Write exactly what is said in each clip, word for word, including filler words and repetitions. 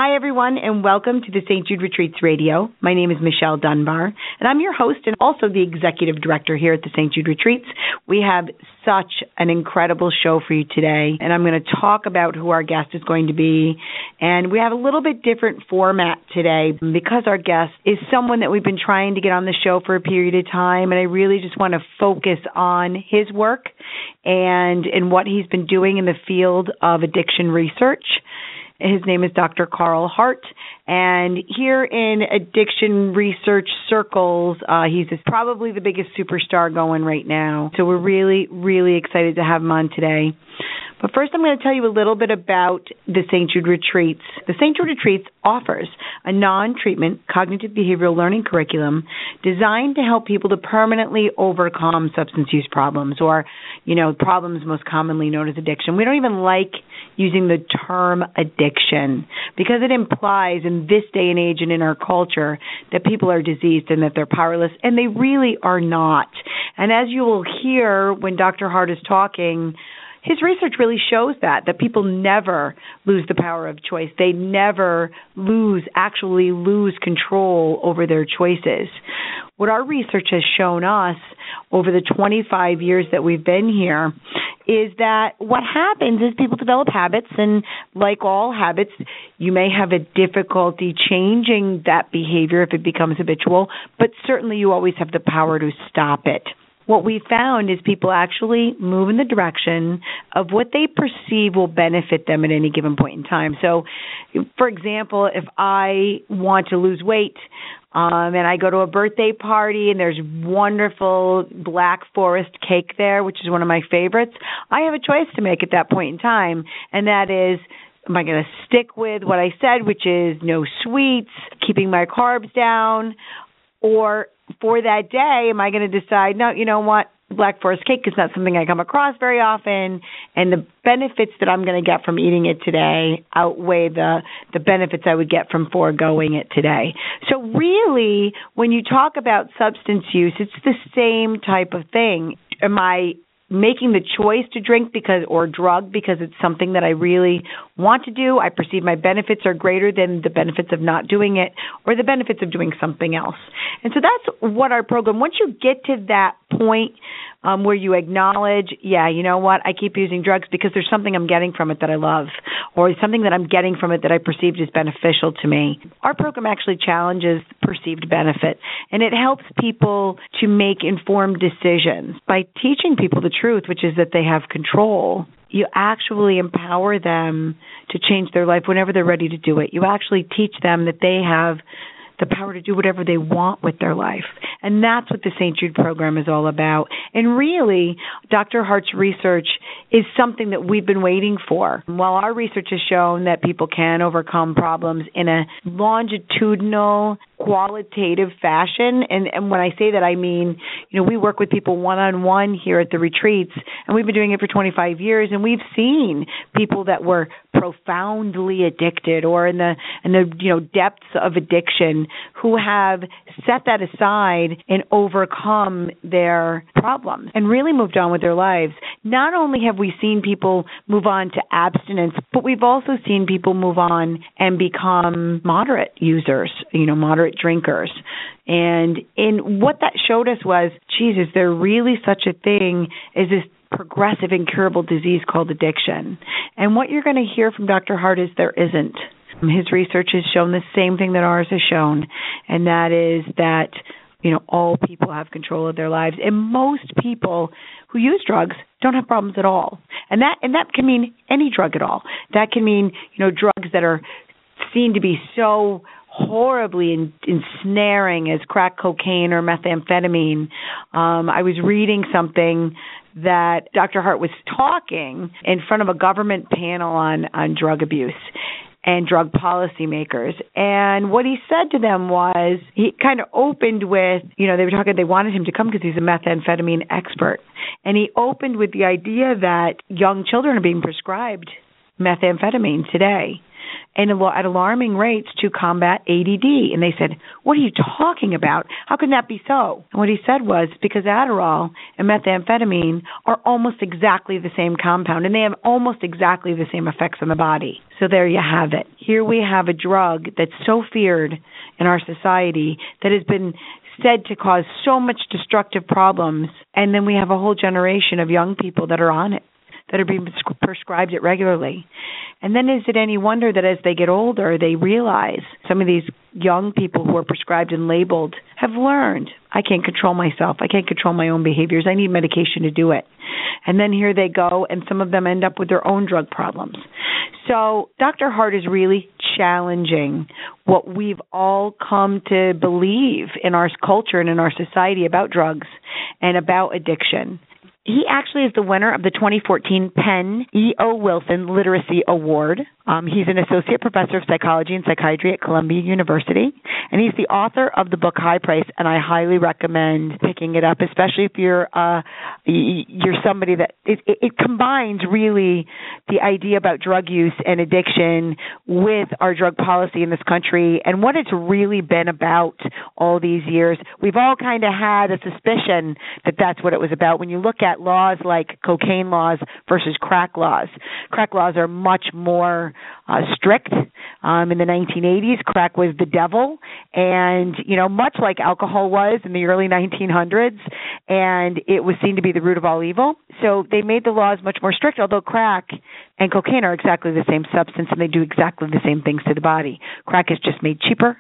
Hi, everyone, and welcome to the Saint Jude Retreats Radio. My name is Michelle Dunbar, and I'm your host and also the executive director here at the Saint Jude Retreats. We have such an incredible show for you today, and I'm going to talk about who our guest is going to be. And we have a little bit different format today because our guest is someone that we've been trying to get on the show for a period of time, and I really just want to focus on his work and, and what he's been doing in the field of addiction research. His name is Doctor Carl Hart, and here in addiction research circles, uh, he's probably the biggest superstar going right now. So we're really, really excited to have him on today. But first, I'm going to tell you a little bit about the Saint Jude Retreats. The Saint Jude Retreats offers a non-treatment cognitive behavioral learning curriculum designed to help people to permanently overcome substance use problems, or, you know, problems most commonly known as addiction. We don't even like using the term addiction because it implies in this day and age and in our culture that people are diseased and that they're powerless, and they really are not. And as you will hear when Doctor Hart is talking, his research really shows that, that people never lose the power of choice. They never lose, actually lose control over their choices. What our research has shown us over the twenty-five years that we've been here is that what happens is people develop habits, and like all habits, you may have a difficulty changing that behavior if it becomes habitual, but certainly you always have the power to stop it. What we found is people actually move in the direction of what they perceive will benefit them at any given point in time. So, for example, if I want to lose weight um, and I go to a birthday party and there's wonderful Black Forest cake there, which is one of my favorites, I have a choice to make at that point in time, and that is, am I going to stick with what I said, which is no sweets, keeping my carbs down, or for that day, am I going to decide, no, you know what, Black Forest cake is not something I come across very often, and the benefits that I'm going to get from eating it today outweigh the, the benefits I would get from foregoing it today. So really, when you talk about substance use, it's the same type of thing. Am I making the choice to drink because or drug because it's something that I really want to do? I perceive my benefits are greater than the benefits of not doing it, or the benefits of doing something else. And so that's what our program, once you get to that point um, where you acknowledge, yeah, you know what, I keep using drugs because there's something I'm getting from it that I love, or something that I'm getting from it that I perceived as beneficial to me. Our program actually challenges perceived benefit, and it helps people to make informed decisions by teaching people the truth, which is that they have control. You actually empower them to change their life whenever they're ready to do it. You actually teach them that they have the power to do whatever they want with their life. And that's what the Saint Jude program is all about. And really, Doctor Hart's research is something that we've been waiting for. While our research has shown that people can overcome problems in a longitudinal, qualitative fashion, and, and when I say that, I mean, you know, we work with people one-on-one here at the retreats, and we've been doing it for twenty-five years, and we've seen people that were profoundly addicted or in the in the you know depths of addiction who have set that aside and overcome their problems and really moved on with their lives. Not only have we seen people move on to abstinence, but we've also seen people move on and become moderate users, you know, moderate drinkers. And in what that showed us was, geez, is there really such a thing as this progressive incurable disease called addiction? And what you're going to hear from Doctor Hart is there isn't. His research has shown the same thing that ours has shown, and that is that, you know, all people have control of their lives, and most people who use drugs don't have problems at all. And that and that can mean any drug at all. That can mean, you know, drugs that are seen to be so horribly ensnaring as crack cocaine or methamphetamine. Um, I was reading something that Doctor Hart was talking in front of a government panel on, on drug abuse and drug policymakers. And what he said to them was, he kind of opened with, you know, they were talking, they wanted him to come because he's a methamphetamine expert. And he opened with the idea that young children are being prescribed methamphetamine today. and at alarming rates to combat A D D. And they said, what are you talking about? How can that be so? And what he said was, because Adderall and methamphetamine are almost exactly the same compound, and they have almost exactly the same effects on the body. So there you have it. Here we have a drug that's so feared in our society that has been said to cause so much destructive problems, and then we have a whole generation of young people that are on it, that are being prescribed it regularly. And then is it any wonder that as they get older, they realize some of these young people who are prescribed and labeled have learned, I can't control myself. I can't control my own behaviors. I need medication to do it. And then here they go, and some of them end up with their own drug problems. So Doctor Hart is really challenging what we've all come to believe in our culture and in our society about drugs and about addiction. He actually is the winner of the twenty fourteen Penn E O. Wilson Literacy Award. Um, he's an associate professor of psychology and psychiatry at Columbia University, and he's the author of the book High Price, and I highly recommend picking it up, especially if you're uh, you're somebody that it, it, it combines really the idea about drug use and addiction with our drug policy in this country and what it's really been about all these years. We've all kind of had a suspicion that that's what it was about. When you look at laws like cocaine laws versus crack laws, crack laws are much more Uh, strict. Um, in the nineteen eighties, crack was the devil, and, you know, much like alcohol was in the early nineteen hundreds, and it was seen to be the root of all evil. So they made the laws much more strict, although crack and cocaine are exactly the same substance, and they do exactly the same things to the body. Crack is just made cheaper,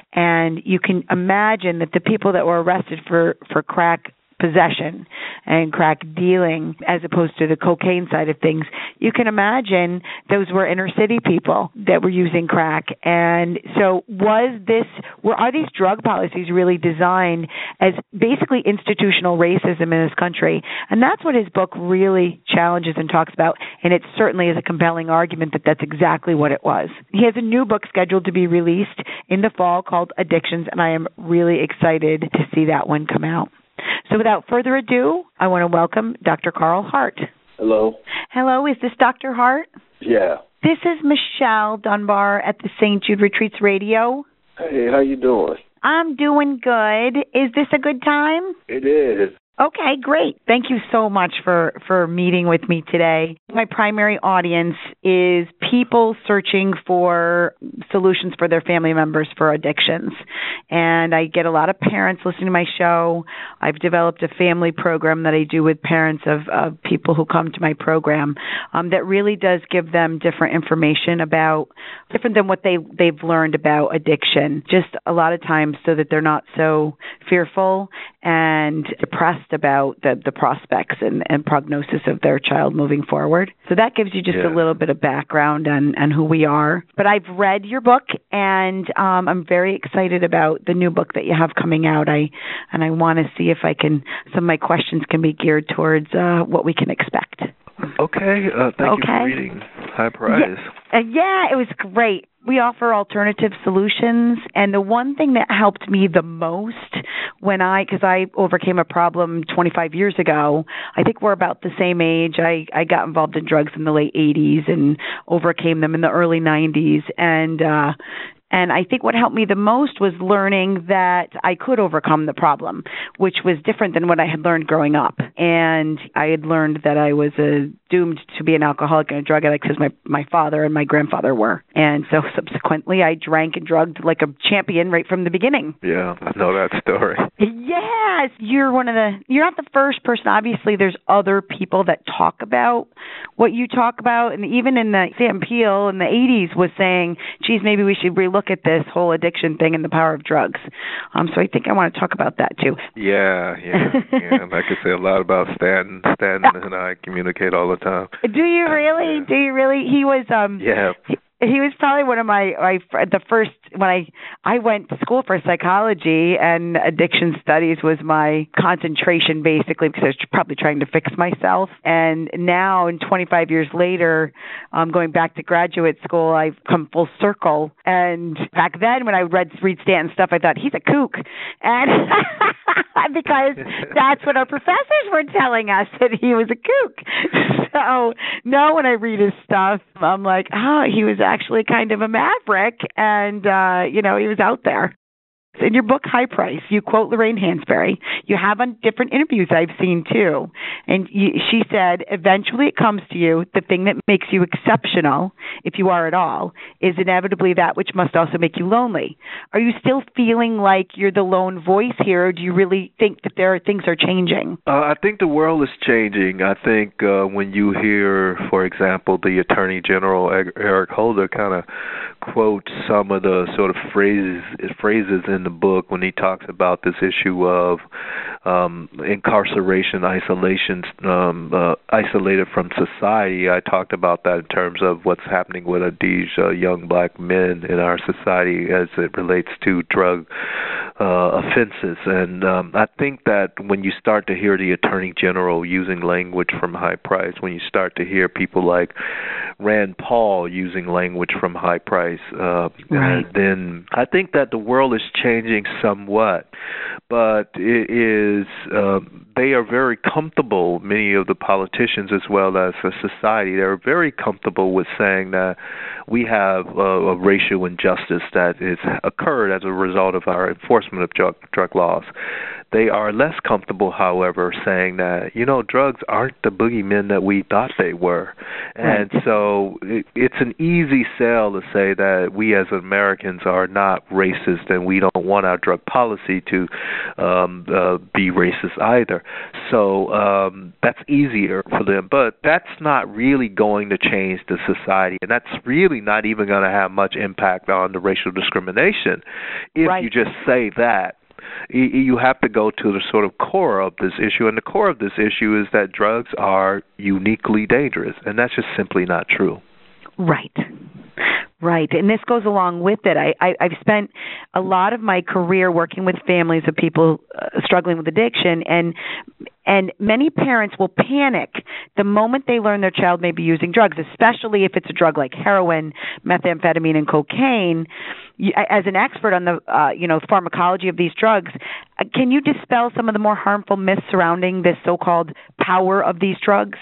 and you can imagine that the people that were arrested for, for crack possession and crack dealing as opposed to the cocaine side of things, you can imagine those were inner city people that were using crack. And so was this, were, are these drug policies really designed as basically institutional racism in this country? And that's what his book really challenges and talks about, and it certainly is a compelling argument that that's exactly what it was. He has a new book scheduled to be released in the fall called Addictions, and I am really excited to see that one come out. So without further ado, I want to welcome Doctor Carl Hart. Hello. Hello, is this Doctor Hart? Yeah. This is Michelle Dunbar at the Saint Jude Retreats Radio. Hey, how you doing? I'm doing good. Is this a good time? It is. Okay, great. Thank you so much for, for meeting with me today. My primary audience is people searching for solutions for their family members for addictions. And I get a lot of parents listening to my show. I've developed a family program that I do with parents of, of people who come to my program um, that really does give them different information about, different than what they, they've learned about addiction, just a lot of times so that they're not so fearful and depressed about the, the prospects and, and prognosis of their child moving forward. So that gives you just yeah. a little bit of background on, on who we are. But I've read your book, and um, I'm very excited about the new book that you have coming out. I and I want to see if I can, some of my questions can be geared towards uh, what we can expect. Okay. Uh, thank okay. you for reading High Price. Yeah. Uh, yeah, it was great. We offer alternative solutions, and the one thing that helped me the most when I, because I overcame a problem twenty-five years ago, I think we're about the same age. I, I got involved in drugs in the late eighties and overcame them in the early nineties, and uh, And I think what helped me the most was learning that I could overcome the problem, which was different than what I had learned growing up. And I had learned that I was uh, doomed to be an alcoholic and a drug addict because my, my father and my grandfather were. And so subsequently, I drank and drugged like a champion right from the beginning. Yeah, I know that story. Yes, you're one of the, you're not the first person. Obviously, there's other people that talk about what you talk about. And even in the, Sam Peel in the eighties was saying, geez, maybe we should relook at this whole addiction thing and the power of drugs. Um, so I think I want to talk about that too. Yeah, yeah, yeah. And I could say a lot about Stan. Stan and I communicate all the time. Do you really? Uh, Do you really? He was. Um, yeah. He, He was probably one of my, my the first when I I went to school for psychology, and addiction studies was my concentration basically because I was probably trying to fix myself. And now, in twenty-five years later, um, going back to graduate school, I've come full circle. And back then, when I read read Stanton's stuff, I thought he's a kook, and because that's what our professors were telling us, that he was a kook. So now when I read his stuff, I'm like, oh, he was actually kind of a maverick, and, uh, you know, he was out there. In your book, High Price, you quote Lorraine Hansberry. You have on different interviews I've seen, too. And you, she said, eventually it comes to you, the thing that makes you exceptional, if you are at all, is inevitably that which must also make you lonely. Are you still feeling like you're the lone voice here, or do you really think that there are things are changing? Uh, I think the world is changing. I think uh, when you hear, for example, the Attorney General, Eric Holder, kind of quote some of the sort of phrases phrases in the book when he talks about this issue of um, incarceration, isolation, um, uh, isolated from society. I talked about that in terms of what's happening with these uh, young black men in our society as it relates to drug uh, offenses. And um, I think that when you start to hear the Attorney General using language from High Price, when you start to hear people like Rand Paul using language from High Price, uh, right. then I think that the world is changing somewhat, but it is uh, they are very comfortable, many of the politicians as well as a society, they're very comfortable with saying that we have uh, a racial injustice that has occurred as a result of our enforcement of drug, drug laws. They are less comfortable, however, saying that, you know, drugs aren't the boogeymen that we thought they were. And right. so it, it's an easy sell to say that we as Americans are not racist and we don't want our drug policy to um, uh, be racist either. So um, that's easier for them. But that's not really going to change the society, and that's really not even going to have much impact on the racial discrimination if right. you just say that. You have to go to the sort of core of this issue, and the core of this issue is that drugs are uniquely dangerous, and that's just simply not true. Right. Right, and this goes along with it. I, I, I've spent a lot of my career working with families of people uh, struggling with addiction, and and many parents will panic the moment they learn their child may be using drugs, especially if it's a drug like heroin, methamphetamine, and cocaine. You, as an expert on the uh, you know pharmacology of these drugs, uh, can you dispel some of the more harmful myths surrounding this so-called power of these drugs?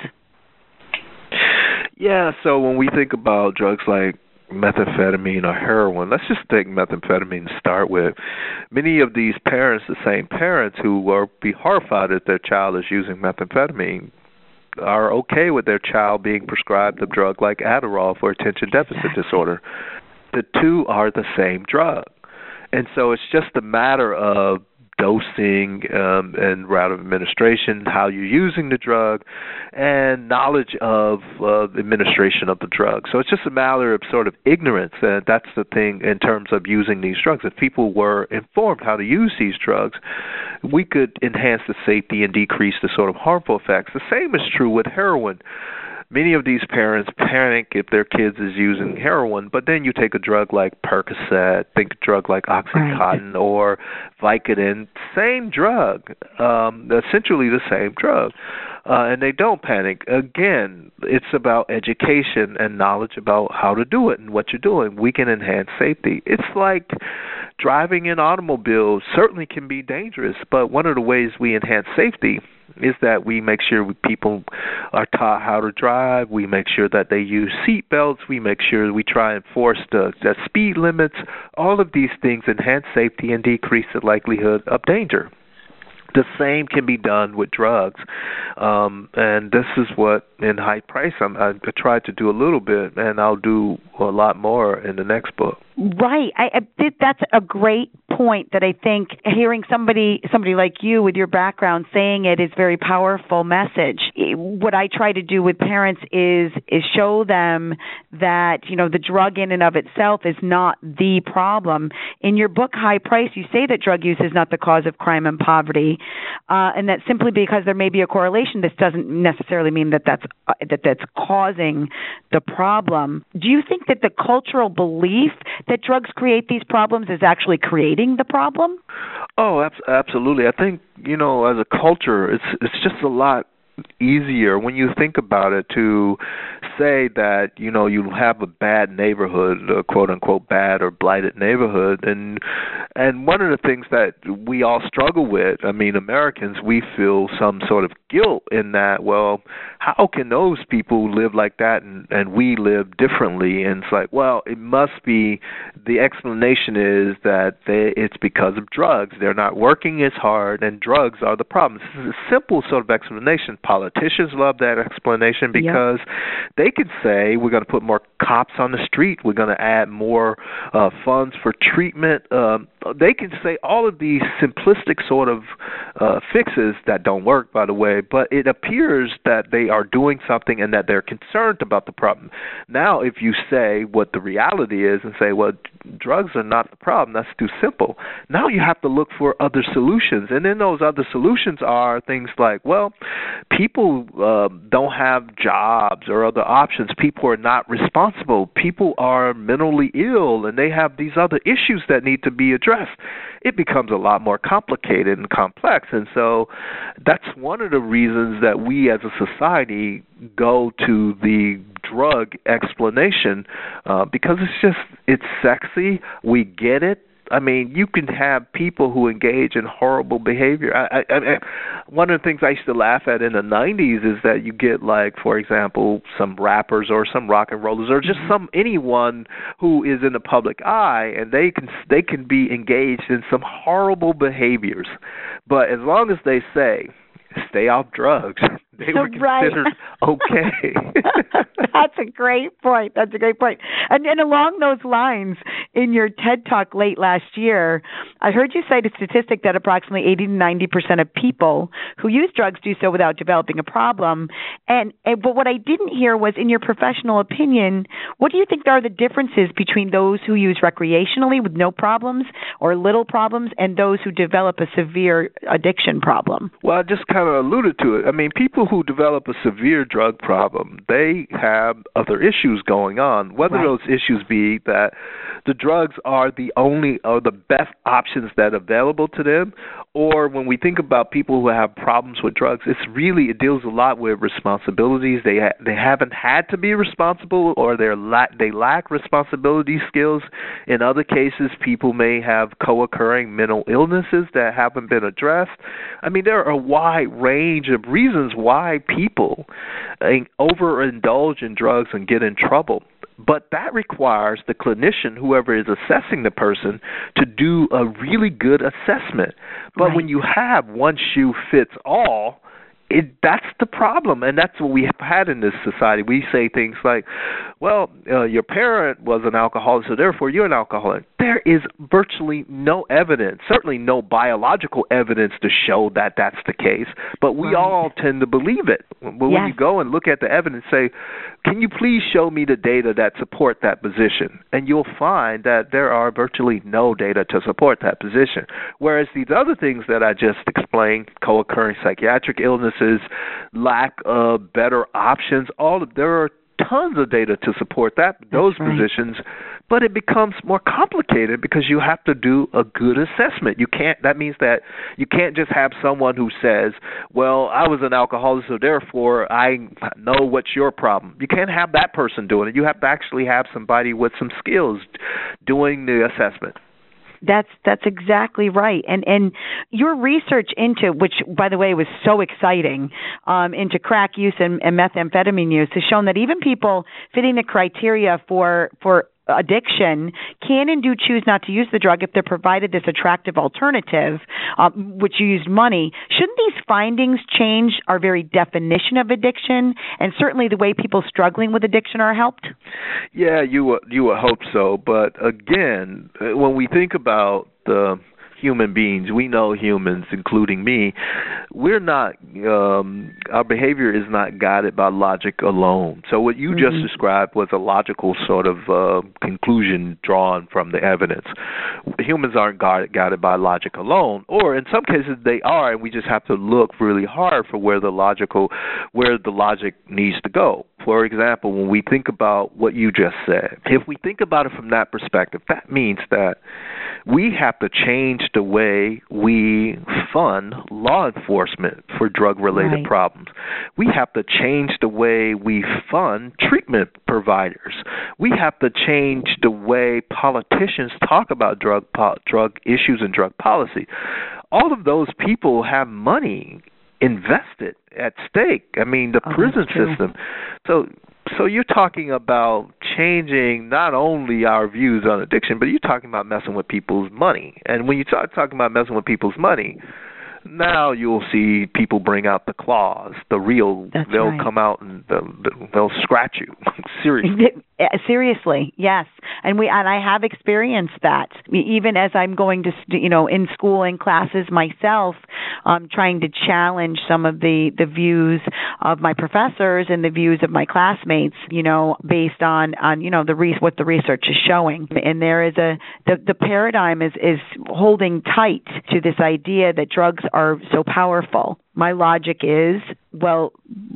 Yeah, so when we think about drugs like methamphetamine or heroin, let's just take methamphetamine to start with. Many of these parents, the same parents who will be horrified that their child is using methamphetamine, are okay with their child being prescribed a drug like Adderall for attention deficit disorder. The two are the same drug. And so it's just a matter of dosing um, and route of administration, how you're using the drug, and knowledge of uh, the administration of the drug. So it's just a matter of sort of ignorance, and that's the thing in terms of using these drugs. If people were informed how to use these drugs, we could enhance the safety and decrease the sort of harmful effects. The same is true with heroin. Many of these parents panic if their kids is using heroin, but then you take a drug like Percocet, think a drug like Oxycontin right. or Vicodin, same drug, um, essentially the same drug, uh, and they don't panic. Again, it's about education and knowledge about how to do it and what you're doing. We can enhance safety. It's like driving an automobile certainly can be dangerous, but one of the ways we enhance safety is that we make sure people are taught how to drive, we make sure that they use seat belts, we make sure we try and enforce the, the speed limits. All of these things enhance safety and decrease the likelihood of danger. The same can be done with drugs, um, and this is what in High Price I'm, I tried to do a little bit, and I'll do a lot more in the next book. Right. I, I think that's a great point that I think hearing somebody somebody like you with your background saying it is a very powerful message. What I try to do with parents is is show them that, you know, the drug in and of itself is not the problem. In your book, High Price, you say that drug use is not the cause of crime and poverty, uh, and that simply because there may be a correlation, this doesn't necessarily mean that that's, uh, that that's causing the problem. Do you think that the cultural belief that drugs create these problems is actually creating the problem? Oh, ab- absolutely. I think, you know, as a culture, it's it's just a lot easier when you think about it to say that, you know, you have a bad neighborhood, a quote-unquote bad or blighted neighborhood, and and one of the things that we all struggle with, I mean, Americans, we feel some sort of guilt in that, well, how can those people live like that and, and we live differently? And it's like, well, it must be, the explanation is that they, it's because of drugs. They're not working as hard, and drugs are the problem. This is a simple sort of explanation. Politicians love that explanation because yep. they can say, we're going to put more cops on the street, we're going to add more uh, funds for treatment. Um, they can say all of these simplistic sort of uh, fixes that don't work, by the way, but it appears that they are doing something and that they're concerned about the problem. Now, if you say what the reality is and say, well, drugs are not the problem, that's too simple. Now you have to look for other solutions. And then those other solutions are things like, well, people uh, don't have jobs or other options. People are not responsible. People are mentally ill, and they have these other issues that need to be addressed. It becomes a lot more complicated and complex. And so that's one of the reasons that we as a society go to the drug explanation, uh, because it's just, it's sexy. We get it. I mean, you can have people who engage in horrible behavior. I, I, I, one of the things I used to laugh at in the nineties is that you get, like, for example, some rappers or some rock and rollers or just some anyone who is in the public eye, and they can they can be engaged in some horrible behaviors. But as long as they say, stay off drugs, they were considered right. okay. That's a great point. That's a great point. And, and along those lines, in your TED Talk late last year, I heard you cite a statistic that approximately eighty to ninety percent of people who use drugs do so without developing a problem. And, and but what I didn't hear was, in your professional opinion, what do you think are the differences between those who use recreationally with no problems or little problems and those who develop a severe addiction problem? Well, I just kind of alluded to it. I mean, people who develop a severe drug problem, they have other issues going on, whether right. those issues be that the drugs are the only or the best options that are available to them, or when we think about people who have problems with drugs, it's really, it deals a lot with responsibilities. They ha- they haven't had to be responsible, or they're la- they lack responsibility skills. In other cases, people may have co-occurring mental illnesses that haven't been addressed. I mean, there are a wide range of reasons why people overindulge in drugs and get in trouble. But that requires the clinician, whoever is assessing the person, to do a really good assessment. But right. when you have one shoe fits all, It, that's the problem, and that's what we have had in this society. We say things like, well, uh, your parent was an alcoholic, so therefore you're an alcoholic. There is virtually no evidence, certainly no biological evidence to show that that's the case, but we right. all tend to believe it. But when yes. you go and look at the evidence, say, can you please show me the data that support that position? And you'll find that there are virtually no data to support that position. Whereas these other things that I just explained, co-occurring psychiatric illnesses, lack of better options, all of there are tons of data to support that those right. positions, but it becomes more complicated because you have to do a good assessment. You can't that means that you can't just have someone who says, well, I was an alcoholic, so therefore I know what's your problem. You can't have that person doing it. You have to actually have somebody with some skills doing the assessment. That's that's exactly right. And and your research into, which, by the way, was so exciting, um, into crack use and, and methamphetamine use has shown that even people fitting the criteria for for addiction can and do choose not to use the drug if they're provided this attractive alternative, um, which you used money. Shouldn't these findings change our very definition of addiction, and certainly the way people struggling with addiction are helped? Yeah, you would, you would hope so. But again, when we think about the human beings, we know humans, including me, we're not, um, our behavior is not guided by logic alone. So what you mm-hmm. just described was a logical sort of uh, conclusion drawn from the evidence. Humans aren't guided, guided by logic alone, or in some cases they are, and we just have to look really hard for where the logical, where the logic needs to go. For example, when we think about what you just said, if we think about it from that perspective, that means that we have to change the way we fund law enforcement for drug-related right. problems. We have to change the way we fund treatment providers. We have to change the way politicians talk about drug po- drug issues and drug policy. All of those people have money invested at stake. I mean, the oh, prison system. So so you're talking about changing not only our views on addiction, but you're talking about messing with people's money. And when you start talking about messing with people's money, now you'll see people bring out the claws, the real. That's they'll right. come out and they'll, they'll scratch you. Seriously. Seriously, yes, and we and I have experienced that. Even as I'm going to, you know, in school in classes myself, um, trying to challenge some of the, the views of my professors and the views of my classmates, you know, based on, on you know the re- what the research is showing. And there is a the, the paradigm is is holding tight to this idea that drugs are so powerful. My logic is, well,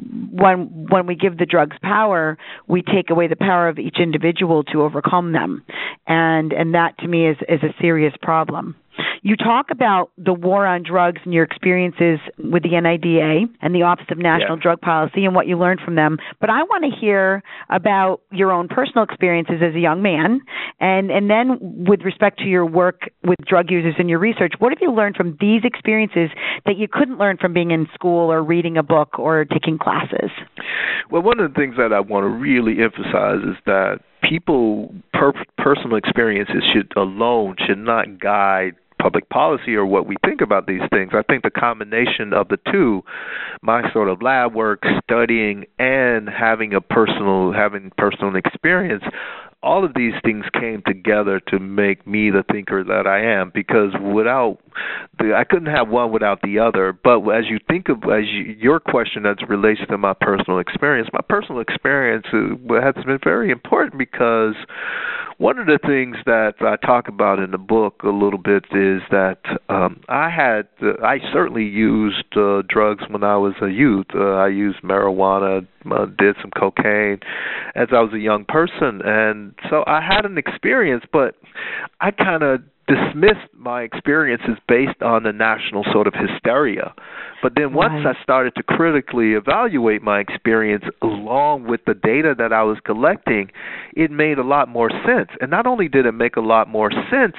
when when we give the drugs power, we take away the power of each individual to overcome them, and and that to me is is a serious problem. You talk about the war on drugs and your experiences with the N I D A and the Office of National yeah. Drug Policy and what you learned from them, but I want to hear about your own personal experiences as a young man, and, and then with respect to your work with drug users and your research, what have you learned from these experiences that you couldn't learn from being in school or reading a book or taking classes? Well, one of the things that I want to really emphasize is that people, per- personal experiences should alone should not guide public policy or what we think about these things. I think the combination of the two, my sort of lab work, studying, and having a personal, having personal experience, all of these things came together to make me the thinker that I am. Because without, the, I couldn't have one without the other. But as you think of, as you, your question as it relates to my personal experience, my personal experience has been very important because one of the things that I talk about in the book a little bit is that um, I had, uh, I certainly used uh, drugs when I was a youth. Uh, I used marijuana, uh, did some cocaine as I was a young person. And so I had an experience, but I kind of dismissed my experiences based on the national sort of hysteria. But then once right. I started to critically evaluate my experience along with the data that I was collecting, it made a lot more sense. And not only did it make a lot more sense,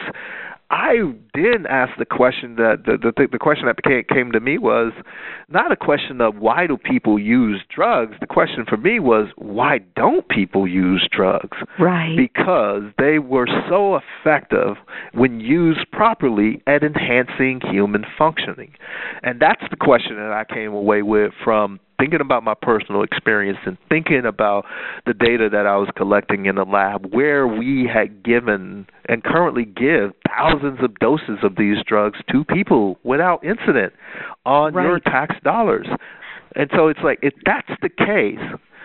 I then asked the question that the the, the question that became, came to me was not a question of why do people use drugs. The question for me was why don't people use drugs? Right. Because they were so effective when used properly at enhancing human functioning. And that's the question that I came away with from thinking about my personal experience and thinking about the data that I was collecting in the lab where we had given and currently give thousands of doses of these drugs to people without incident on right. your tax dollars. And so it's like, if that's the case,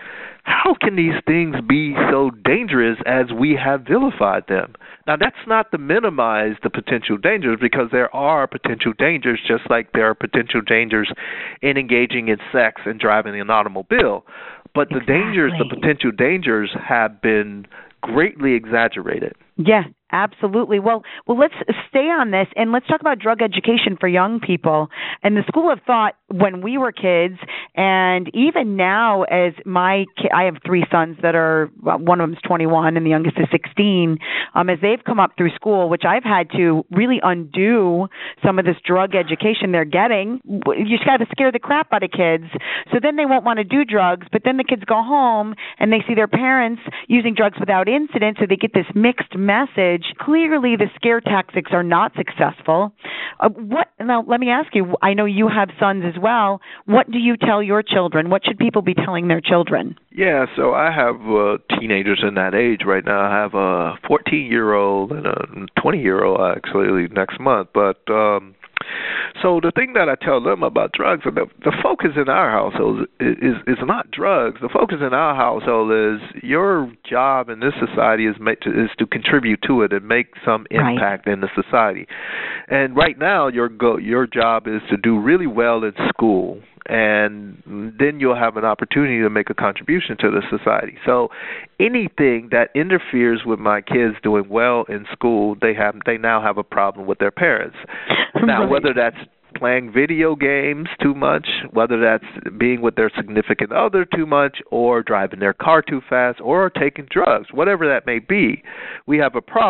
how can these things be so dangerous as we have vilified them? Now, that's not to minimize the potential dangers, because there are potential dangers, just like there are potential dangers in engaging in sex and driving an automobile. But the exactly. dangers, the potential dangers, have been greatly exaggerated. Yeah, absolutely. Well, well, let's stay on this and let's talk about drug education for young people. And the school of thought when we were kids, and even now, as my ki- I have three sons that are, well, one of them is twenty-one and the youngest is sixteen. Um, as they've come up through school, which I've had to really undo some of this drug education they're getting. You just got to scare the crap out of kids, so then they won't want to do drugs. But then the kids go home and they see their parents using drugs without incident, so they get this mixed message. Clearly, the scare tactics are not successful. Uh, what now? Let me ask you. I know you have sons as well. What do you tell your children? What should people be telling their children? Yeah, so I have uh, teenagers in that age right now. I have a fourteen-year-old and a twenty-year-old actually next month. But um, so the thing that I tell them about drugs, the, the focus in our household is, is is not drugs. The focus in our household is your job in this society is make to, is to contribute to it and make some impact right. in the society. And right now, your go, your job is to do really well in school, and then you'll have an opportunity to make a contribution to the society. So anything that interferes with my kids doing well in school, they have they now have a problem with their parents. Now, right. whether that's playing video games too much, whether that's being with their significant other too much, or driving their car too fast, or taking drugs, whatever that may be, we have a problem.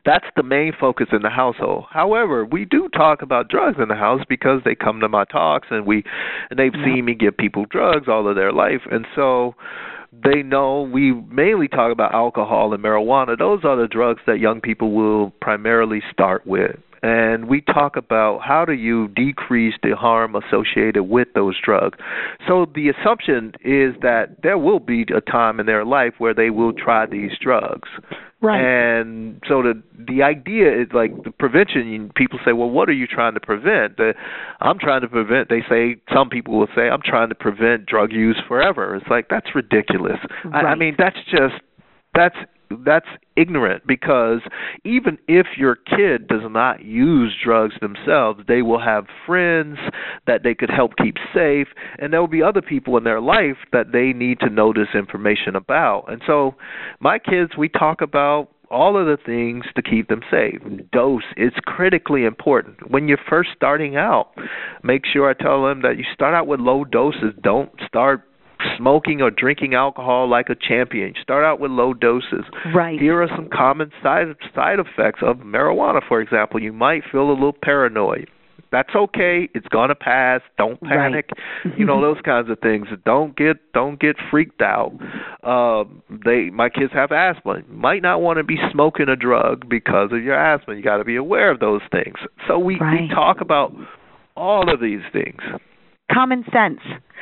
that's the main focus in the household. However, we do talk about drugs in the house because they come to my talks and we and they've yeah. seen me give people drugs all of their life, and so they know we mainly talk about alcohol and marijuana. Those are the drugs that young people will primarily start with. And we talk about how do you decrease the harm associated with those drugs. So the assumption is that there will be a time in their life where they will try these drugs. Right. And so the the idea is like the prevention. People say, well, what are you trying to prevent? The, I'm trying to prevent, they say, some people will say, I'm trying to prevent drug use forever. It's like, that's ridiculous. Right. I, I mean, that's just, that's that's ignorant, because even if your kid does not use drugs themselves, they will have friends that they could help keep safe, and there will be other people in their life that they need to know this information about. And so my kids, we talk about all of the things to keep them safe. Dose is critically important. When you're first starting out, make sure I tell them that you start out with low doses. Don't start smoking or drinking alcohol like a champion. Start out with low doses. Right. Here are some common side side effects of marijuana, for example. You might feel a little paranoid. That's okay. It's gonna pass. Don't panic. Right. You know, those kinds of things. Don't get don't get freaked out. Uh, they my kids have asthma. You might not want to be smoking a drug because of your asthma. You got to be aware of those things. So we, right. we talk about all of these things. Common sense.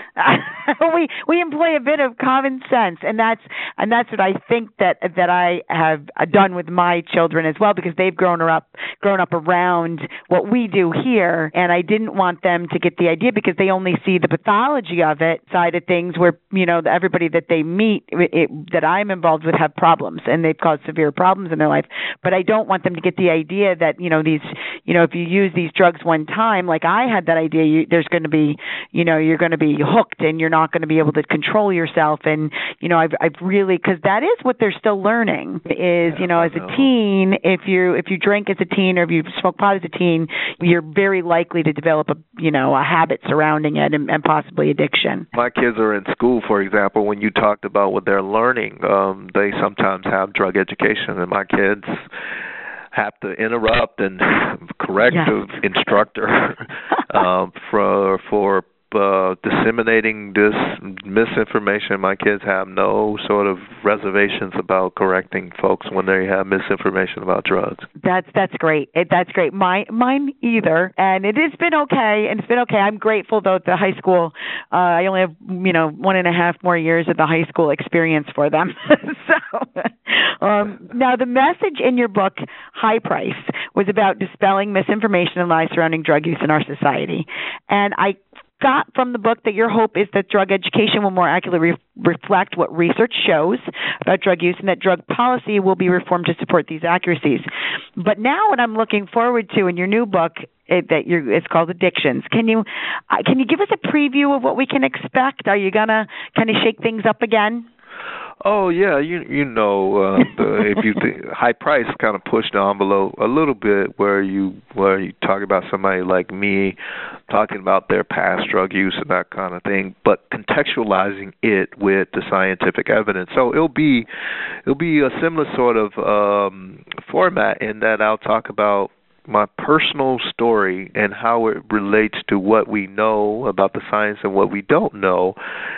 we we employ a bit of common sense, and that's and that's what I think that that I have done with my children as well, because they've grown up grown up around what we do here, and I didn't want them to get the idea, because they only see the pathology of it side of things, where you know everybody that they meet it, that I'm involved with have problems, and they've caused severe problems in their life. But I don't want them to get the idea that you know these you know if you use these drugs one time, like I had that idea, you, there's going to be you know you're going to be hooked, and you're not going to be able to control yourself. And, you know, I've, I've really, because that is what they're still learning is, you know, as a teen, if you, if you drink as a teen or if you smoke pot as a teen, you're very likely to develop a, you know, a habit surrounding it and, and possibly addiction. My kids are in school, for example, when you talked about what they're learning, um, they sometimes have drug education, and my kids have to interrupt and correct yes. the instructor um, for, for, Uh, disseminating this misinformation. My kids have no sort of reservations about correcting folks when they have misinformation about drugs. That's that's great. It, that's great. My, mine either, and it has been okay. And it's been okay. I'm grateful though. At the high school, uh, I only have you know one and a half more years of the high school experience for them. so um, now the message in your book, High Price, was about dispelling misinformation and lies surrounding drug use in our society, and I got from the book that your hope is that drug education will more accurately re- reflect what research shows about drug use, and that drug policy will be reformed to support these accuracies. But now what I'm looking forward to in your new book, it, that you're, it's called Addictions. Can you uh, can you give us a preview of what we can expect? Are you going to kind of shake things up again? Oh yeah, you you know, uh, the, if you th- High Price kind of pushed the envelope a little bit, where you where you talk about somebody like me talking about their past drug use and that kind of thing, but contextualizing it with the scientific evidence. So it'll be it'll be a similar sort of um, format in that I'll talk about my personal story and how it relates to what we know about the science and what we don't know.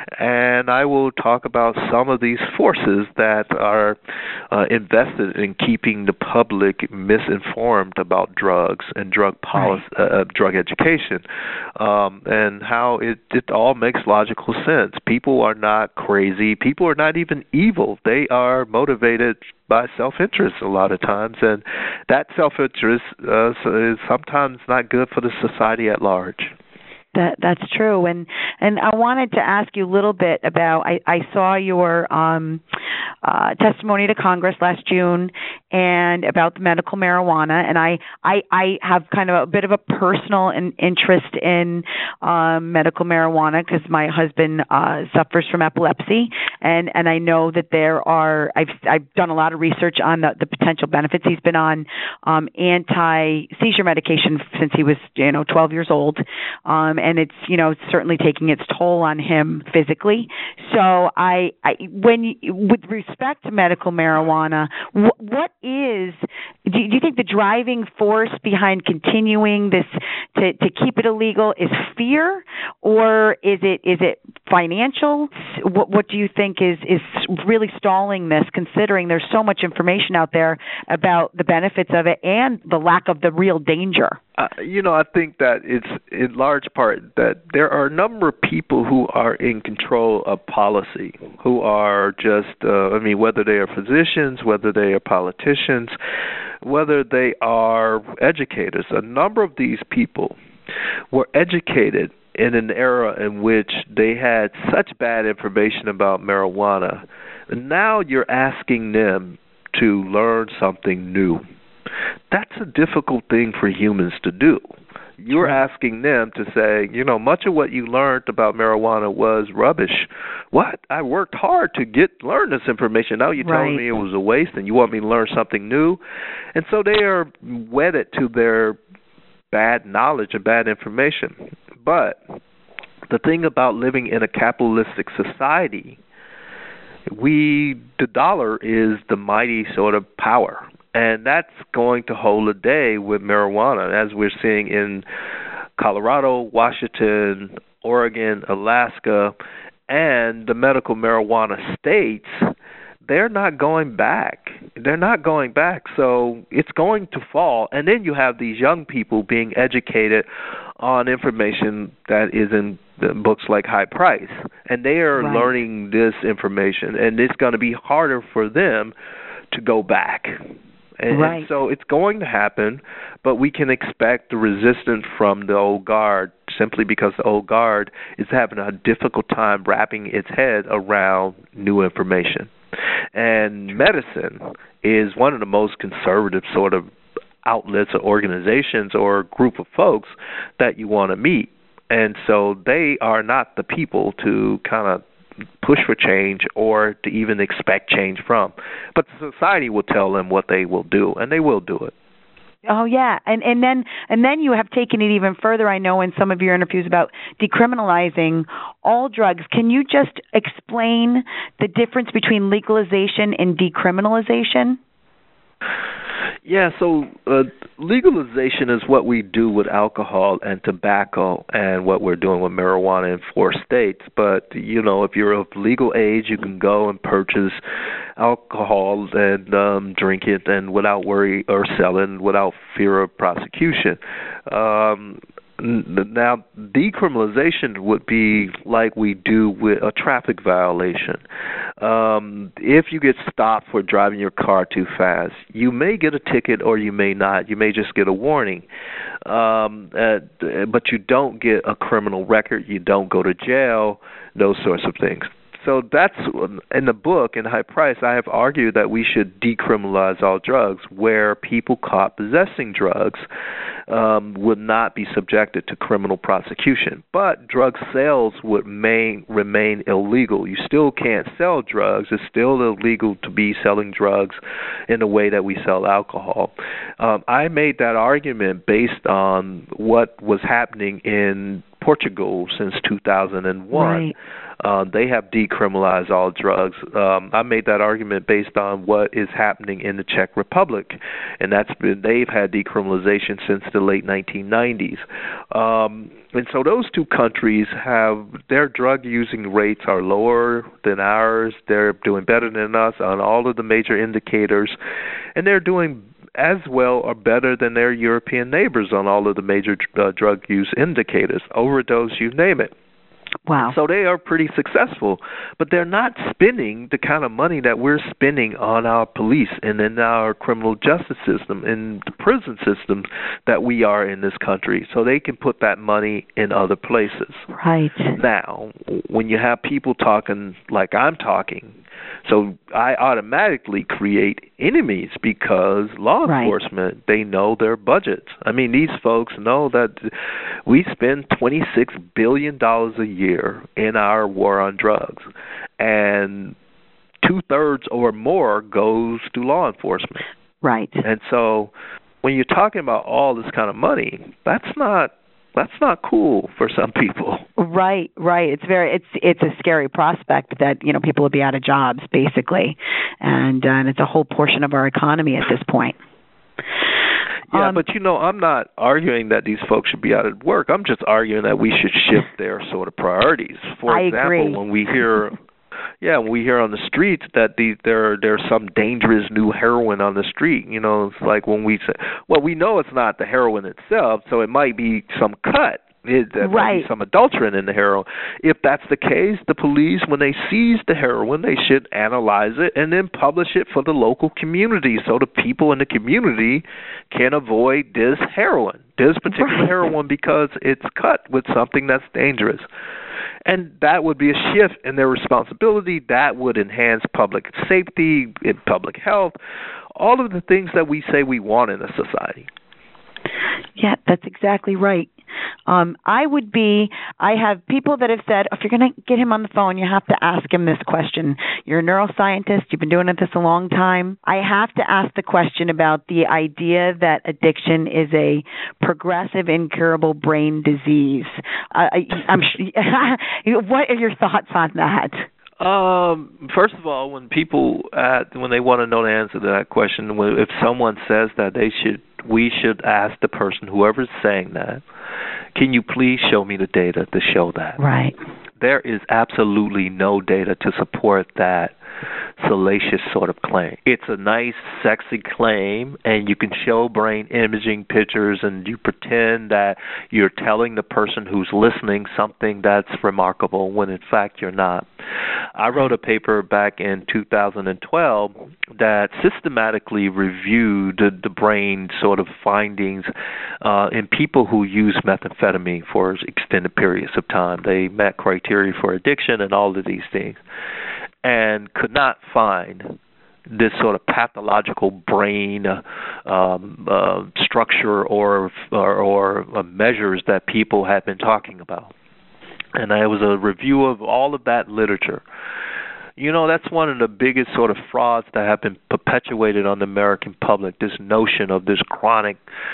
And I will talk about some of these forces that are uh, invested in keeping the public misinformed about drugs and drug policy, right. uh, drug education, um, and how it, it all makes logical sense. People are not crazy. People are not even evil. They are motivated by self-interest a lot of times, and that self-interest uh, is sometimes not good for the society at large. That that's true, and and I wanted to ask you a little bit about. I, I saw your um, uh, testimony to Congress last June, and about the medical marijuana. And I I, I have kind of a bit of a personal in, interest in um, medical marijuana because my husband uh, suffers from epilepsy, and, and I know that there are. I've I've done a lot of research on the, the potential benefits. He's been on um, anti-seizure medication since he was you know twelve years old. Um, and it's, you know, certainly taking its toll on him physically. So I, I when you, with respect to medical marijuana, wh- what is, do you think the driving force behind continuing this to, to keep it illegal is fear, or is it is it financial? What, what do you think is, is really stalling this, considering there's so much information out there about the benefits of it and the lack of the real danger? Uh, you know, I think that it's in large part that there are a number of people who are in control of policy, who are just, uh, I mean, whether they are physicians, whether they are politicians, whether they are educators. A number of these people were educated in an era in which they had such bad information about marijuana. And now you're asking them to learn something new. That's a difficult thing for humans to do. You're asking them to say, you know, much of what you learned about marijuana was rubbish. What? I worked hard to get learn this information. Now you're telling Right. me it was a waste and you want me to learn something new? And so they are wedded to their bad knowledge and bad information. But the thing about living in a capitalistic society, we the dollar is the mighty sort of power. And that's going to hold a day with marijuana, as we're seeing in Colorado, Washington, Oregon, Alaska, and the medical marijuana states. They're not going back. They're not going back. So it's going to fall. And then you have these young people being educated on information that is in books like High Price. And they are Right. learning this information. And it's going to be harder for them to go back. And, Right. and so it's going to happen, but we can expect the resistance from the old guard simply because the old guard is having a difficult time wrapping its head around new information. And medicine is one of the most conservative sort of outlets or organizations or group of folks that you want to meet. And so they are not the people to kind of push for change or to even expect change from. But society will tell them what they will do, and they will do it. Oh yeah, and and then and then you have taken it even further. I know in some of your interviews about decriminalizing all drugs. Can you just explain the difference between legalization and decriminalization? Yeah, so uh, legalization is what we do with alcohol and tobacco and what we're doing with marijuana in four states. But, you know, if you're of legal age, you can go and purchase alcohol and um, drink it and without worry or sell it without fear of prosecution. Um, Now, decriminalization would be like we do with a traffic violation. Um, if you get stopped for driving your car too fast, you may get a ticket or you may not. You may just get a warning. Um, uh, but you don't get a criminal record. You don't go to jail, those sorts of things. So that's, in the book, in High Price, I have argued that we should decriminalize all drugs, where people caught possessing drugs um, would not be subjected to criminal prosecution. But drug sales would main, remain illegal. You still can't sell drugs. It's still illegal to be selling drugs in the way that we sell alcohol. Um, I made that argument based on what was happening in Portugal since two thousand one. Right. Uh, they have decriminalized all drugs. Um, I made that argument based on what is happening in the Czech Republic, and that's been they've had decriminalization since the late nineteen nineties. Um, and so those two countries have their drug using rates are lower than ours. They're doing better than us on all of the major indicators, and they're doing as well or better than their European neighbors on all of the major uh, drug use indicators, overdose, you name it. Wow. So they are pretty successful, but they're not spending the kind of money that we're spending on our police and in our criminal justice system, in the prison system that we are in this country. So they can put that money in other places. Right. Now, when you have people talking like I'm talking, so I automatically create enemies because law Right. enforcement, they know their budgets. I mean, these folks know that we spend twenty-six billion dollars a year in our war on drugs, and two-thirds or more goes to law enforcement. Right. And so when you're talking about all this kind of money, that's not That's not cool for some people. Right, right. It's very it's it's a scary prospect that, you know, people will be out of jobs basically, and uh, and it's a whole portion of our economy at this point. Yeah, um, but you know, I'm not arguing that these folks should be out of work. I'm just arguing that we should shift their sort of priorities. For I example, agree. when we hear Yeah, when we hear on the streets that the, there there's some dangerous new heroin on the street, you know, it's like when we say, well, we know it's not the heroin itself, so it might be some cut. It, there right. might be some adulterant in the heroin. If that's the case, the police, when they seize the heroin, they should analyze it and then publish it for the local community so the people in the community can avoid this heroin, this particular right. heroin, because it's cut with something that's dangerous. And that would be a shift in their responsibility. That would enhance public safety, public health, all of the things that we say we want in a society. Yeah, that's exactly right. Um, I would be, I have people that have said, if you're going to get him on the phone, you have to ask him this question. You're a neuroscientist. You've been doing this a long time. I have to ask the question about the idea that addiction is a progressive, incurable brain disease. Uh, I, I'm, what are your thoughts on that? Um, first of all, when people, uh, when they want to know the answer to that question, if someone says that, they should, we should ask the person, whoever's saying that, can you please show me the data to show that? Right. There is absolutely no data to support that salacious sort of claim. It's a nice, sexy claim, and you can show brain imaging pictures, and you pretend that you're telling the person who's listening something that's remarkable when in fact you're not. I wrote a paper back in two thousand twelve that systematically reviewed the, the brain sort of findings uh, in people who use methamphetamine for extended periods of time. They met criteria for addiction and all of these things, and could not find this sort of pathological brain um, uh, structure or, or, or measures that people had been talking about. And it was a review of all of that literature. You know, that's one of the biggest sort of frauds that have been perpetuated on the American public, this notion of this chronic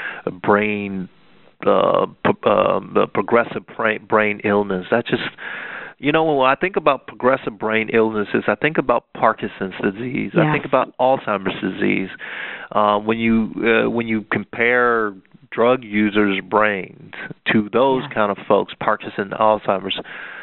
brain, uh, pro- uh, progressive brain illness. That just... You know, when I think about progressive brain illnesses, I think about Parkinson's disease. Yes. I think about Alzheimer's disease. Uh, when you uh, when you compare drug users' brains to those yeah. kind of folks, Parkinson's, Alzheimer's,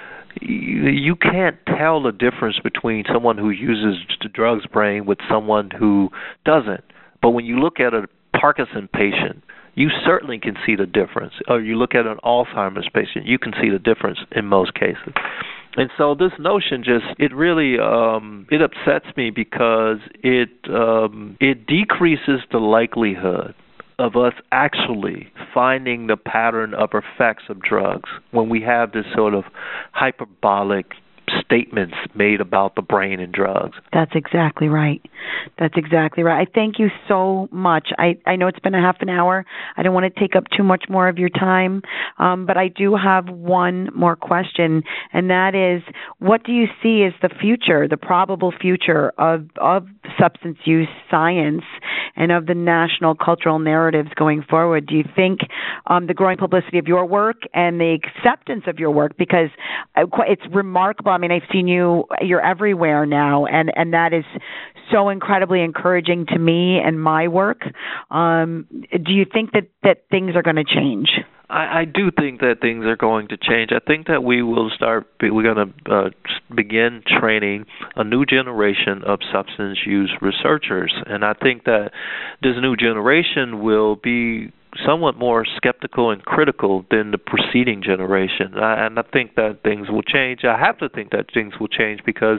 you, you can't tell the difference between someone who uses the drug's brain with someone who doesn't. But when you look at a Parkinson patient, you certainly can see the difference. Or you look at an Alzheimer's patient, you can see the difference in most cases. And so this notion just, it really, um, it upsets me because it um, it decreases the likelihood of us actually finding the pattern of effects of drugs when we have this sort of hyperbolic statements made about the brain and drugs. That's exactly right. That's exactly right. I thank you so much. I, I know it's been a half an hour. I don't want to take up too much more of your time, um, but I do have one more question, and that is, what do you see as the future, the probable future of, of substance use science and of the national cultural narratives going forward? Do you think um, the growing publicity of your work and the acceptance of your work, because it's remarkable. I mean, I've seen you, you're everywhere now, and, and that is so incredibly encouraging to me and my work. Um, do you think that, that things are going to change? I, I do think that things are going to change. I think that we will start, we're going to uh, begin training a new generation of substance use researchers. And I think that this new generation will be somewhat more skeptical and critical than the preceding generation. I, and I think that things will change. I have to think that things will change because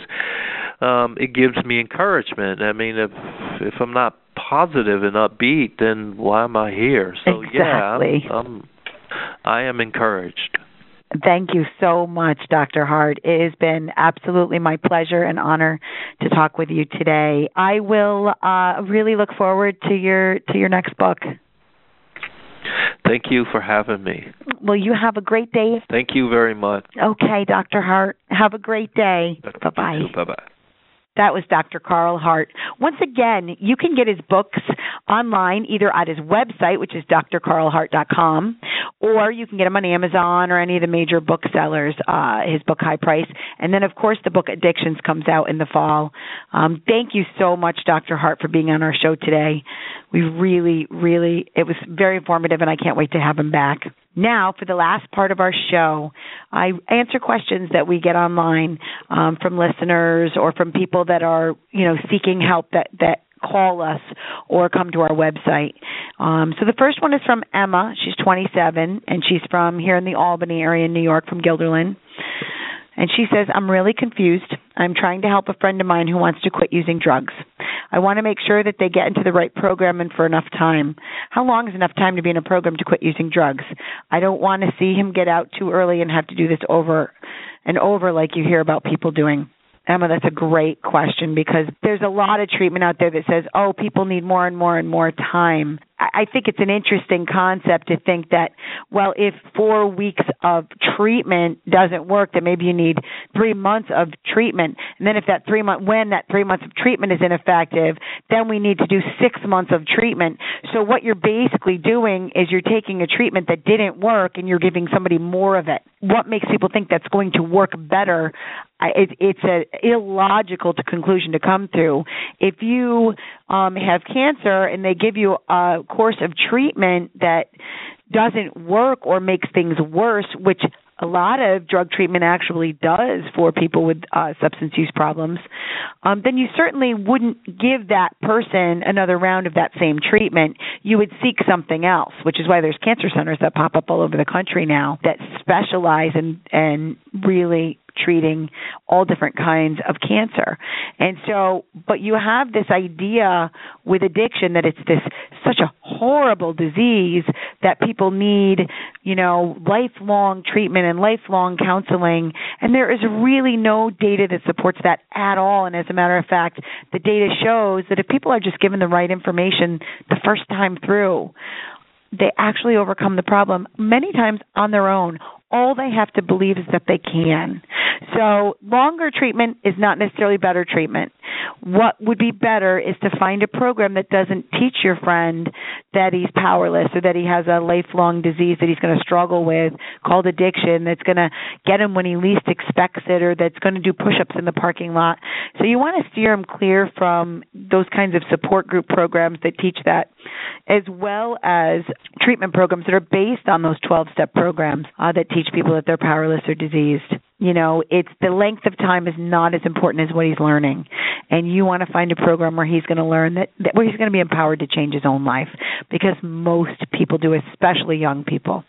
um, it gives me encouragement. I mean, if if I'm not positive and upbeat, then why am I here? So exactly. yeah, I'm, I'm, I am encouraged. Thank you so much, Doctor Hart. It has been absolutely my pleasure and honor to talk with you today. I will uh, really look forward to your to your next book. Thank you for having me. Well, you have a great day. Thank you very much. Okay, Doctor Hart. Have a great day. Bye-bye. Bye-bye. That was Doctor Carl Hart. Once again, you can get his books online either at his website, which is d r carl hart dot com, or you can get them on Amazon or any of the major booksellers, uh, his book High Price. And then, of course, the book Addictions comes out in the fall. Um, thank you so much, Doctor Hart, for being on our show today. We really, really, it was very informative, and I can't wait to have him back. Now, for the last part of our show, I answer questions that we get online um, from listeners or from people that are, you know, seeking help that, that call us or come to our website. Um, so the first one is from Emma. She's twenty-seven, and she's from here in the Albany area in New York, from Guilderland. And she says, I'm really confused. I'm trying to help a friend of mine who wants to quit using drugs. I want to make sure that they get into the right program and for enough time. How long is enough time to be in a program to quit using drugs? I don't want to see him get out too early and have to do this over and over like you hear about people doing. Emma, that's a great question, because there's a lot of treatment out there that says, oh, people need more and more and more time. I think it's an interesting concept to think that, well, if four weeks of treatment doesn't work, then maybe you need three months of treatment. And then if that three month, when that three months of treatment is ineffective, then we need to do six months of treatment. So what you're basically doing is you're taking a treatment that didn't work and you're giving somebody more of it. What makes people think that's going to work better? It, it's an illogical conclusion to come to. If you um, have cancer and they give you a course of treatment that doesn't work or makes things worse, which a lot of drug treatment actually does for people with uh, substance use problems, um, then you certainly wouldn't give that person another round of that same treatment. You would seek something else, which is why there's cancer centers that pop up all over the country now that specialize in, in really treating all different kinds of cancer. And so, but you have this idea with addiction that it's this such a horrible disease that people need, you know, lifelong treatment and lifelong counseling. And there is really no data that supports that at all. And as a matter of fact, the data shows that if people are just given the right information the first time through, they actually overcome the problem many times on their own. All they have to believe is that they can. So longer treatment is not necessarily better treatment. What would be better is to find a program that doesn't teach your friend that he's powerless or that he has a lifelong disease that he's going to struggle with called addiction, that's going to get him when he least expects it, or that's going to do push-ups in the parking lot. So you want to steer him clear from those kinds of support group programs that teach that, as well as treatment programs that are based on those twelve-step programs uh, that teach people that they're powerless or diseased. You know, it's the length of time is not as important as what he's learning. And you want to find a program where he's going to learn that, that where he's going to be empowered to change his own life, because most people do, especially young people.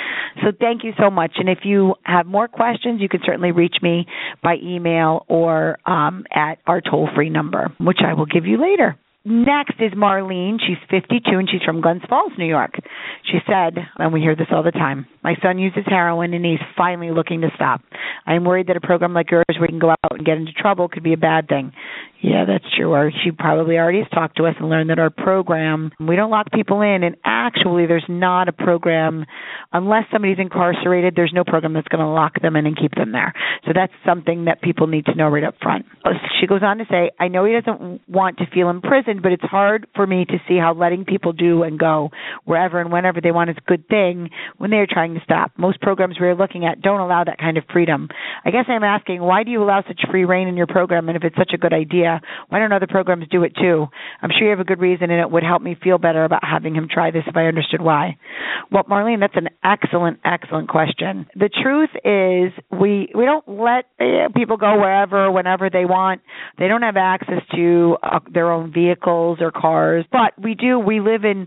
So thank you so much. And if you have more questions, you can certainly reach me by email or um, at our toll-free number, which I will give you later. Next is Marlene. She's fifty-two, and she's from Glens Falls, New York. She said, and we hear this all the time, my son uses heroin, and he's finally looking to stop. I'm worried that a program like yours where he can go out and get into trouble could be a bad thing. Yeah, that's true. Or she probably already has talked to us and learned that our program, we don't lock people in, and actually there's not a program, unless somebody's incarcerated, there's no program that's going to lock them in and keep them there. So that's something that people need to know right up front. She goes on to say, I know he doesn't want to feel imprisoned, but it's hard for me to see how letting people do and go wherever and whenever they want is a good thing when they are trying to stop. Most programs we're looking at don't allow that kind of freedom. I guess I'm asking, why do you allow such free reign in your program? And if it's such a good idea, why don't other programs do it too? I'm sure you have a good reason, and it would help me feel better about having him try this if I understood why. Well, Marlene, that's an excellent, excellent question. The truth is we we don't let people go wherever, whenever they want. They don't have access to uh, their own vehicles or cars, but we do. We live in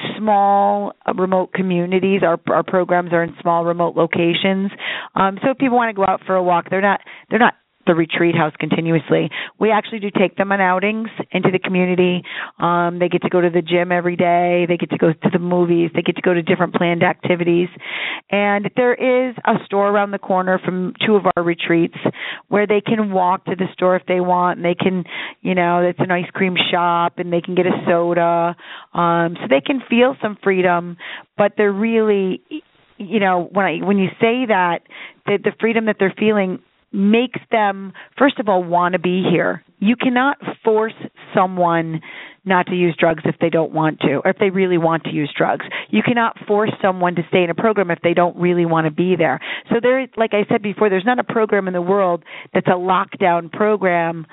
small, uh, remote communities. Our our programs are in small, remote locations. Um, so if people want to go out for a walk, they're not they're not the retreat house continuously. We actually do take them on outings into the community. Um, they get to go to the gym every day. They get to go to the movies. They get to go to different planned activities. And there is a store around the corner from two of our retreats where they can walk to the store if they want. And they can, you know, it's an ice cream shop, and they can get a soda. Um, so they can feel some freedom, but they're really, you know, when I when you say that, the, the freedom that they're feeling makes them, first of all, want to be here. you cannot force someone not to use drugs if they don't want to, or if they really want to use drugs. You cannot force someone to stay in a program if they don't really want to be there. So there, like I said before, there's not a program in the world that's a lockdown program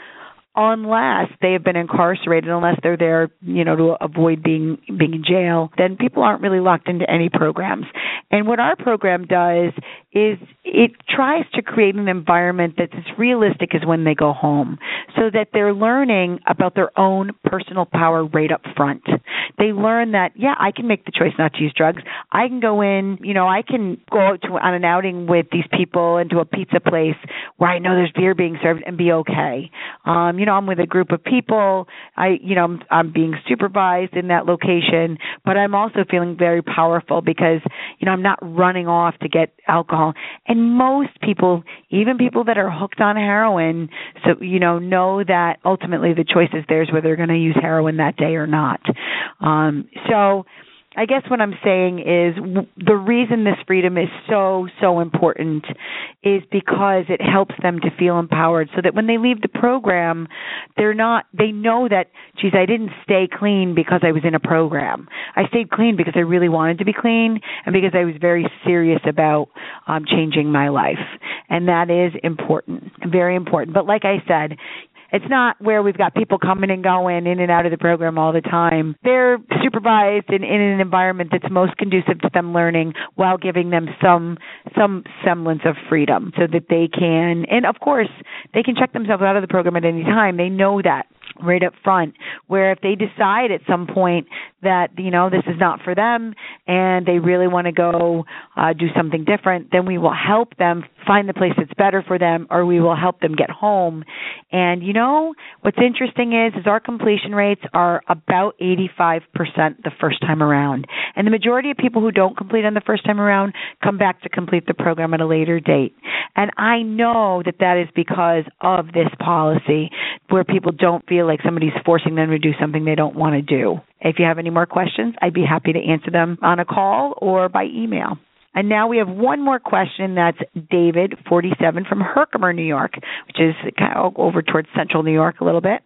unless they have been incarcerated, unless they're there, you know, to avoid being being in jail. Then people aren't really locked into any programs. And what our program does is it tries to create an environment that's as realistic as when they go home, so that they're learning about their own personal power right up front. They learn that, yeah, I can make the choice not to use drugs. I can go in, you know, I can go out to, on an outing with these people into a pizza place where I know there's beer being served and be okay. Um, you know, I'm with a group of people. I, you know, I'm, I'm being supervised in that location, but I'm also feeling very powerful because, you know, I'm not running off to get alcohol. And most people, even people that are hooked on heroin, so, you know, know that ultimately the choice is theirs whether they're going to use heroin that day or not. Um, so I guess what I'm saying is w- the reason this freedom is so, so important is because it helps them to feel empowered, so that when they leave the program, they're not, they know that, geez, I didn't stay clean because I was in a program. I stayed clean because I really wanted to be clean and because I was very serious about um, changing my life. And that is important, very important. But like I said, it's not where we've got people coming and going in and out of the program all the time. They're supervised in, in an environment that's most conducive to them learning while giving them some some semblance of freedom so that they can, and of course, they can check themselves out of the program at any time. They know that right up front, where if they decide at some point that, you know, this is not for them and they really want to go uh, do something different, then we will help them find the place that's better for them, or we will help them get home. And, you know, what's interesting is, is our completion rates are about eighty-five percent the first time around. And the majority of people who don't complete on the first time around come back to complete the program at a later date. And I know that that is because of this policy, where people don't feel like somebody's forcing them to do something they don't want to do. If you have any more questions, I'd be happy to answer them on a call or by email. And now we have one more question. That's David, forty-seven, from Herkimer, New York, which is kind of over towards central New York a little bit.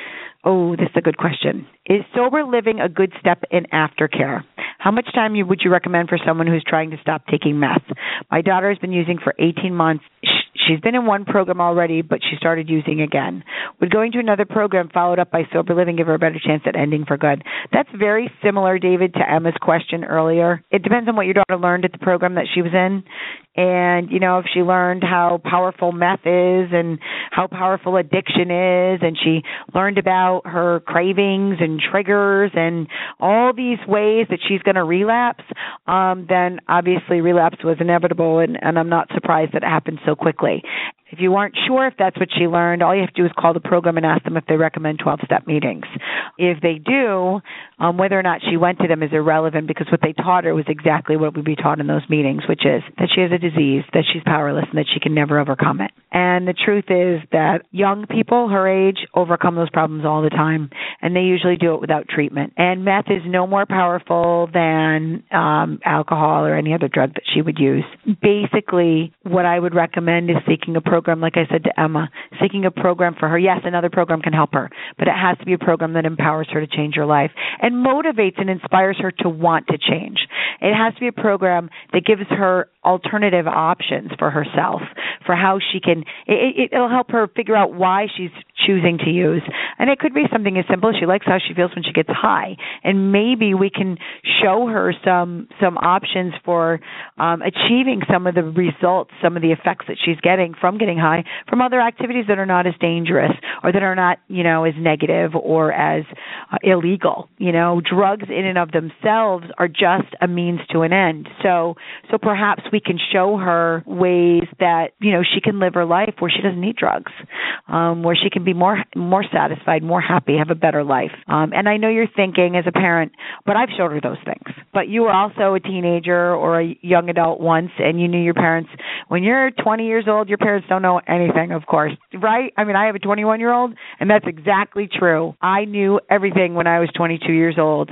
Oh, this is a good question. Is sober living a good step in aftercare? How much time would you recommend for someone who's trying to stop taking meth? My daughter has been using for eighteen months. She's been in one program already, but she started using again. Would going to another program followed up by sober living give her a better chance at ending for good? That's very similar, David, to Emma's question earlier. It depends on what your daughter learned at the program that she was in. And, you know, if she learned how powerful meth is and how powerful addiction is, and she learned about her cravings and triggers and all these ways that she's going to relapse, um, then obviously relapse was inevitable, and, and I'm not surprised that it happened so quickly. If you aren't sure if that's what she learned, all you have to do is call the program and ask them if they recommend twelve-step meetings. If they do, um, whether or not she went to them is irrelevant, because what they taught her was exactly what would be taught in those meetings, which is that she has a disease, that she's powerless, and that she can never overcome it. And the truth is that young people her age overcome those problems all the time, and they usually do it without treatment. And meth is no more powerful than um, alcohol or any other drug that she would use. Basically, what I would recommend is seeking a program, like I said to Emma, seeking a program for her. Yes, another program can help her, but it has to be a program that empowers her to change her life and motivates and inspires her to want to change. It has to be a program that gives her alternative options for herself, for how she can, it, it'll help her figure out why she's choosing to use. And it could be something as simple as she likes how she feels when she gets high. And maybe we can show her some some options for um, achieving some of the results, some of the effects that she's getting from getting high from other activities that are not as dangerous or that are not, you know, as negative or as uh, illegal. You know, drugs in and of themselves are just a means to an end. So, so perhaps we can show her ways that, you know, she can live her life where she doesn't need drugs, um, where she can be more more satisfied, more happy, have a better life. Um, and I know you're thinking as a parent, but I've showed her those things. But you were also a teenager or a young adult once, and you knew your parents. When you're twenty years old, your parents don't know anything, of course, right? I mean, I have a twenty-one-year-old, and that's exactly true. I knew everything when I was twenty-two years old,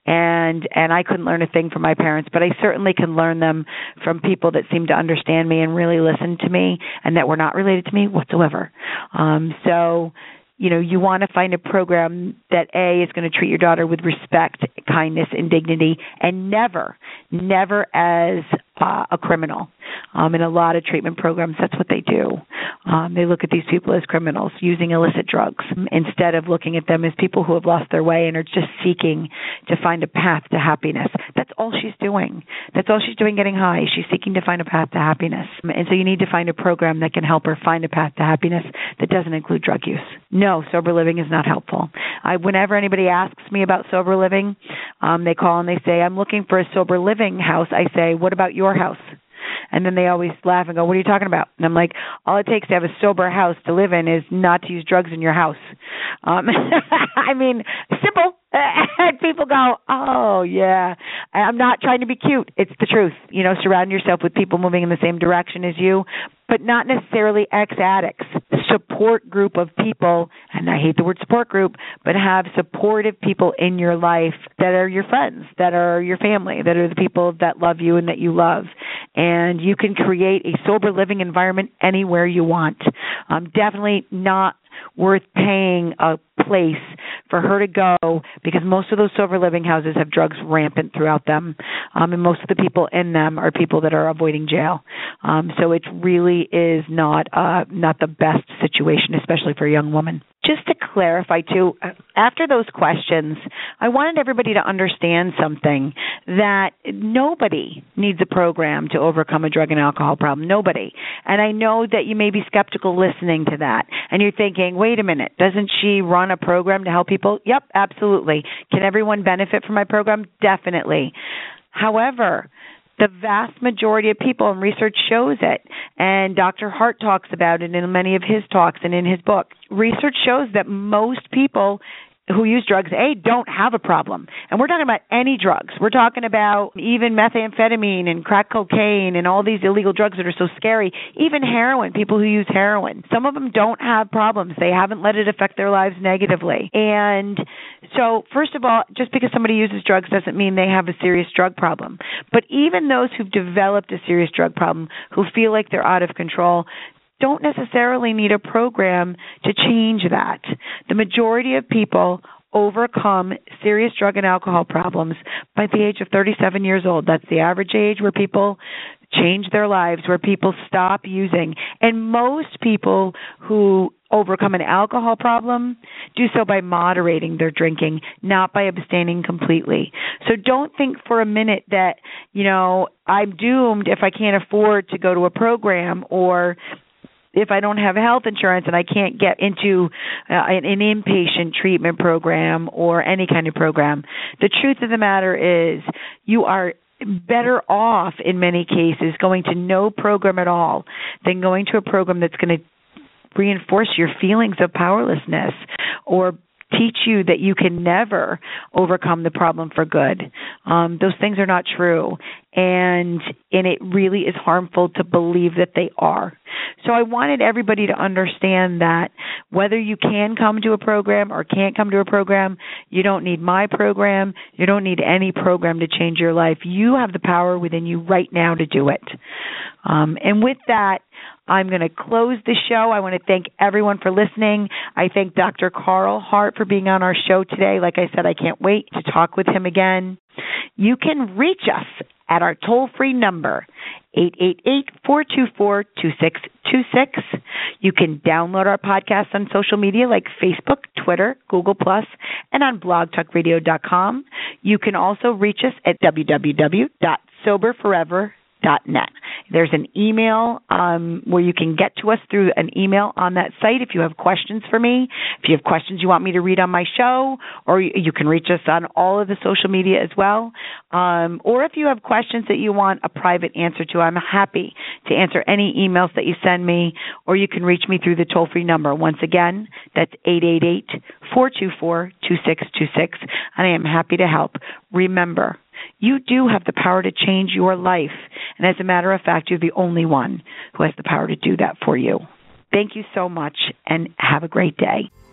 and and I couldn't learn a thing from my parents, but I certainly can learn them from people that seem to understand me and really listen to me and that were not related to me whatsoever. Um, so you know, you want to find a program that, A, is going to treat your daughter with respect, kindness, and dignity, and never, never as uh, a criminal. Um, in a lot of treatment programs, that's what they do. Um, they look at these people as criminals using illicit drugs instead of looking at them as people who have lost their way and are just seeking to find a path to happiness. That's all she's doing. That's all she's doing getting high. She's seeking to find a path to happiness. And so you need to find a program that can help her find a path to happiness that doesn't include drug use. No, sober living is not helpful. I, whenever anybody asks me about sober living, um, they call and they say, I'm looking for a sober living house. I say, what about your house? And then they always laugh and go, what are you talking about? And I'm like, all it takes to have a sober house to live in is not to use drugs in your house. Um, I mean, simple. And people go, oh, yeah, I'm not trying to be cute. It's the truth. You know, surround yourself with people moving in the same direction as you, but not necessarily ex-addicts. Support group of people, and I hate the word support group, but have supportive people in your life that are your friends, that are your family, that are the people that love you and that you love. And you can create a sober living environment anywhere you want. Um, definitely not worth paying a place for her to go, because most of those sober living houses have drugs rampant throughout them, um, and most of the people in them are people that are avoiding jail. Um, so it really is not uh, not the best situation, especially for a young woman. Just to clarify, too, after those questions, I wanted everybody to understand something, that nobody needs a program to overcome a drug and alcohol problem. Nobody. And I know that you may be skeptical listening to that, and you're thinking, wait a minute, doesn't she run a program to help people? Yep, absolutely. Can everyone benefit from my program? Definitely. However, the vast majority of people, and research shows it, and Doctor Hart talks about it in many of his talks and in his book, research shows that most people who use drugs, A, don't have a problem. And we're talking about any drugs. We're talking about even methamphetamine and crack cocaine and all these illegal drugs that are so scary, even heroin, people who use heroin. Some of them don't have problems. They haven't let it affect their lives negatively. And so, first of all, just because somebody uses drugs doesn't mean they have a serious drug problem. But even those who've developed a serious drug problem, who feel like they're out of control, don't necessarily need a program to change that. The majority of people overcome serious drug and alcohol problems by the age of thirty-seven years old. That's the average age where people change their lives, where people stop using. And most people who overcome an alcohol problem do so by moderating their drinking, not by abstaining completely. So don't think for a minute that, you know, I'm doomed if I can't afford to go to a program, or if I don't have health insurance and I can't get into uh, an, an inpatient treatment program or any kind of program. The truth of the matter is, you are better off in many cases going to no program at all than going to a program that's going to reinforce your feelings of powerlessness or teach you that you can never overcome the problem for good. Um, those things are not true, and and it really is harmful to believe that they are. So I wanted everybody to understand that whether you can come to a program or can't come to a program, you don't need my program, you don't need any program to change your life. You have the power within you right now to do it. Um, and with that, I'm going to close the show. I want to thank everyone for listening. I thank Doctor Carl Hart for being on our show today. Like I said, I can't wait to talk with him again. You can reach us at our toll-free number, eight eight eight, four two four, two six two six. You can download our podcast on social media like Facebook, Twitter, Google Plus, and on blog talk radio dot com. You can also reach us at w w w dot sober forever dot net. There's an email um, where you can get to us through an email on that site if you have questions for me, if you have questions you want me to read on my show, or you, you can reach us on all of the social media as well. Um, or if you have questions that you want a private answer to, I'm happy to answer any emails that you send me, or you can reach me through the toll-free number. Once again, that's eight eight eight, four two four, two six two six, and I am happy to help. Remember, you do have the power to change your life. And as a matter of fact, you're the only one who has the power to do that for you. Thank you so much, and have a great day.